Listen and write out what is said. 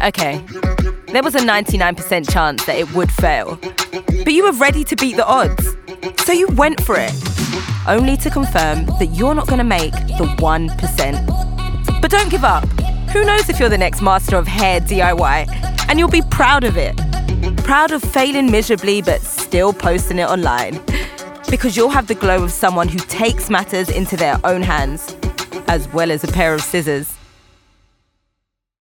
Okay, there was a 99% chance that it would fail. But you were ready to beat the odds. So you went for it. Only to confirm that you're not going to make the 1%. But don't give up. Who knows if you're the next master of hair DIY, and you'll be proud of it. Proud of failing miserably but still posting it online. Because you'll have the glow of someone who takes matters into their own hands, as well as a pair of scissors.